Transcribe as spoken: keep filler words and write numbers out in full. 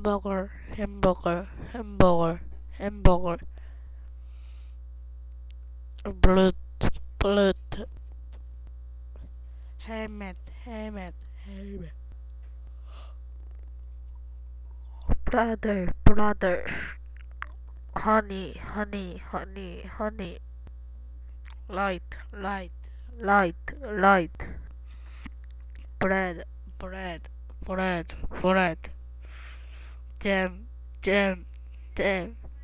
hamburger, hamburger, hamburger, hamburger, blood, blood, helmet, helmet, helmet, brother, brother, honey, honey, honey, honey, light, light, light, light, bread, bread, bread, bread, jam, jam, jam,